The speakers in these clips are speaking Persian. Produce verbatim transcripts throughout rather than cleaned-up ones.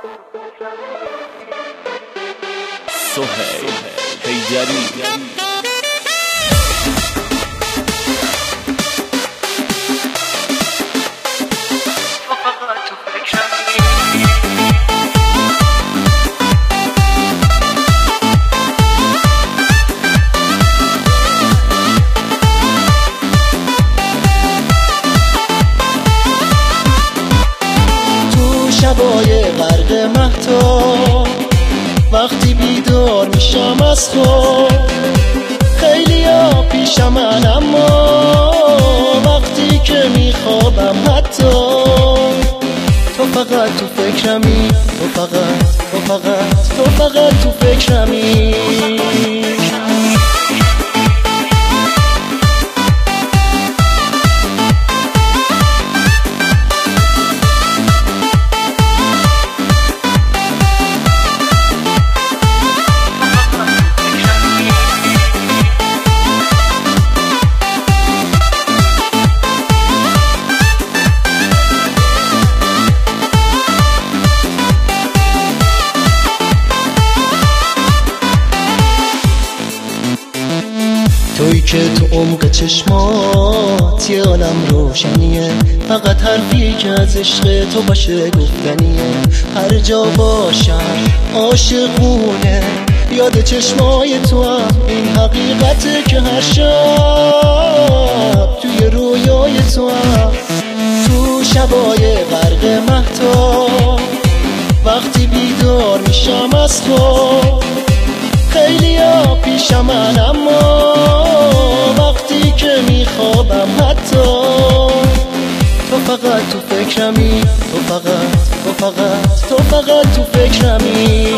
سهیل حیدری. شبای غرق مهتاب وقتی بیدار میشم از خواب، خیلی ها پیشمن اما وقتی که میخوابم حتی تو فقط تو فکرمی، تو فقط تو فقط تو فقط تو فکرمی. تویی که تو عمق چشمات یه عالم روشنیه، فقط حرفی که از عشق تو باشه گفتنیه. هر جا باشم عاشقونه یاد چشمای تو هم، این حقیقته که هر شب توی رویای تو هم. تو شبای غرق مهتاب وقتی بیدار میشم از خواب، خیلی ها پیشمن اما وقتی که میخوابم حتی تو فقط تو فکرمی، تو فقط تو فقط تو فقط تو فکرمی.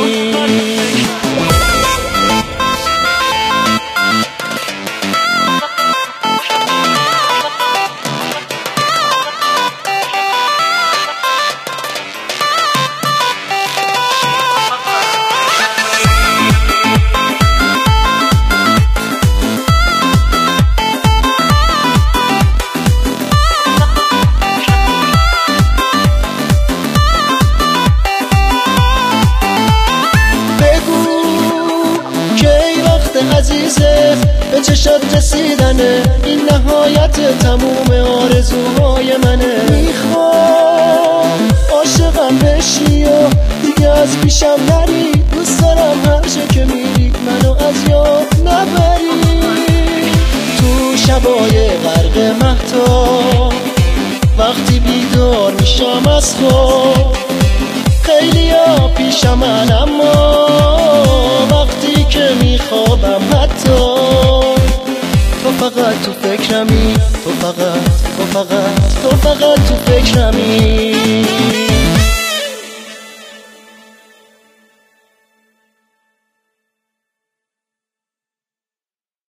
عزیزه به چشات رسیدنه، این نهایت تموم آرزوهای منه. میخوام عاشقم بشی و دیگه از پیشم نری، دوست دارم هر جا که میری منو از یاد نبری. تو شبای غرق مهتاب وقتی بیدار میشم از خواب، خیلی ها پیشمن اما وقتی که میخوابم حتی تو فقط تو فکرمی، تو فقط تو فقط تو فقط تو فکرمی.